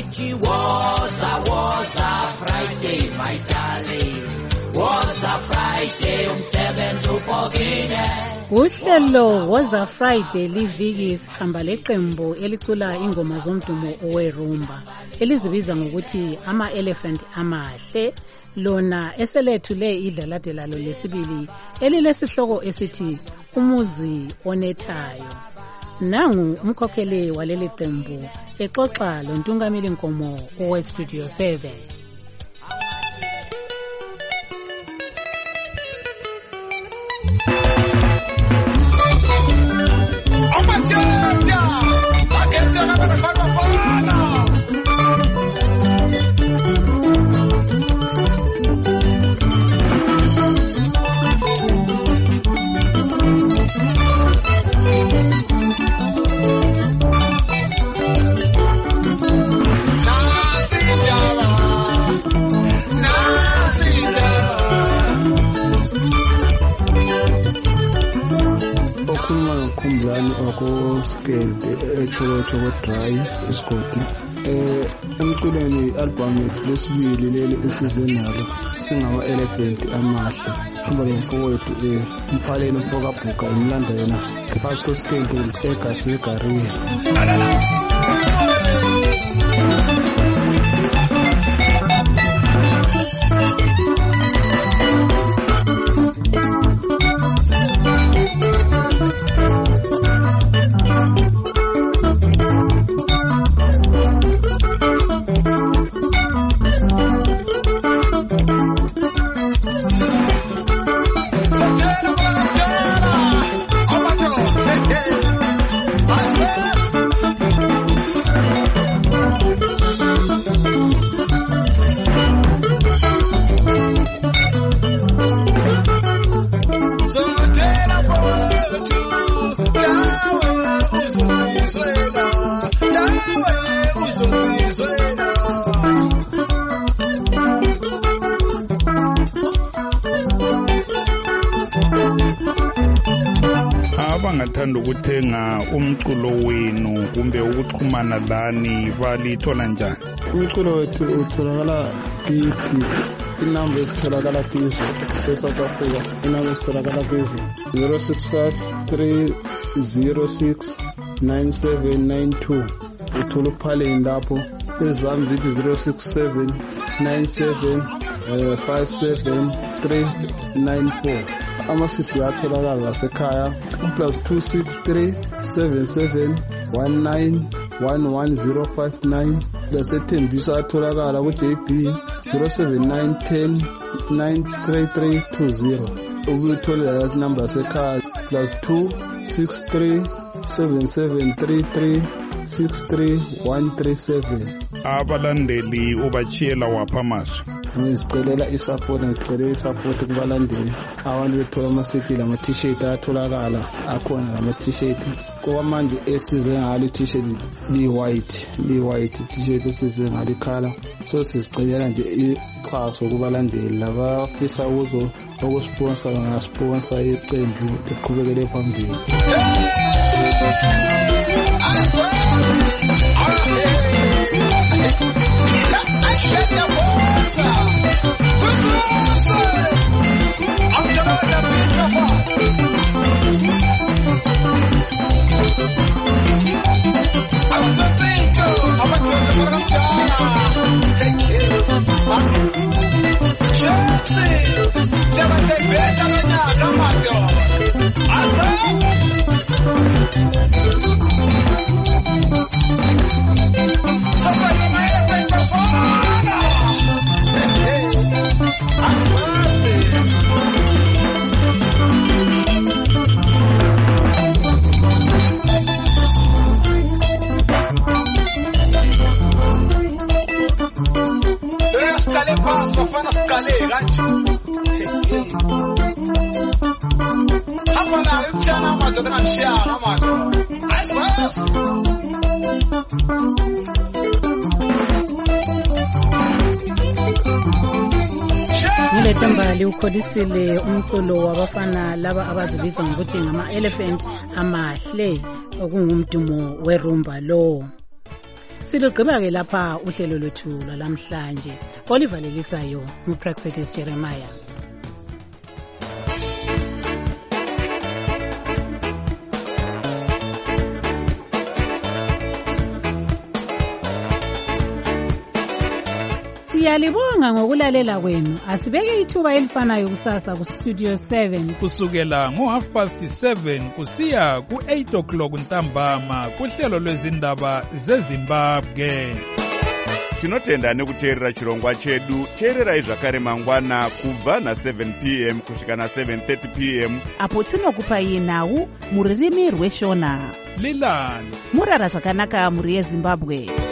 It was a Friday, my darling. Was a Friday, umsebenzi ubhokile. Uhlelo was a Friday liviki sihamba leqembu elicula ingoma zomdumo owerumba elizibiza ngokuthi ama-elephant amahle. Lona eselethule idlalade lalo lesibili elilesihloko esithi umuzi onethayo. Nangu umkhokheli waleli qembu exoxa loNtungamili Nkomo oweStudio 7. Oko skelde echoko dry isigodi emculweni album lesibili leli esizenalo singama elephant amahle hamba lomfowethu umphaleni mfokabhuka imlanda yena phakathi kwesikelde egasi egariya. Abangathanda ukuthenga umculo wenu kumbe ukuxhumana lani balithola njani? Umculo wethu utholakala kithi inamba esitholakala kizo se-South Africa, inamba esitholakala kizo 065-306-9792. uthola uphaleni lapho. Ezami zithi 067-97-57394. Ama-CD atholakala ngasekhaya +263 77 19 11059. Lasethembisa atholakala ku-JB 07910 93320. Ukuthola inamba yasekhaya +263 7733 63137. Abalandeli ubachiyela wapha amasu? Ngizicelela isupport kubalandeli. Abantu bethola ama-CD lama-t-shirt atholakala akhona lama-t-shirt. Kwamanje esize ngalo i-t-shirt li-white i-t-shirt esize ngalo ikhala. So sizicelela nje ixhaso kubalandeli labafisa ukusponsor bangasponsor iqembu liqhubekele phambili. Ngilethembali ukholisile umculo wabafana laba abazibiza ngokuthi ngama-elephant amahle okungumdumo werumba lo. Silugqiba-ke lapha uhlelo lwethu lwalamhlanje olivalelisayo nguPraxitis Jeremiah. Siyalibonga ngokulalela kwenu. Asibeke ithuba elifanayo kusasa kuStudio 7 kusukela ngo7:30 kusiya ku8 ntambama kuhlelo lwezindaba zeZimbabwe. Tinotenda nekuteerera chirongwa chedu. Teererai zvakare mangwana kubva na7 p.m. kusvika na7:30 p.m. apo tinokupai nhau mururimi rweshona. Lilani murara zvakanaka muri yeZimbabwe.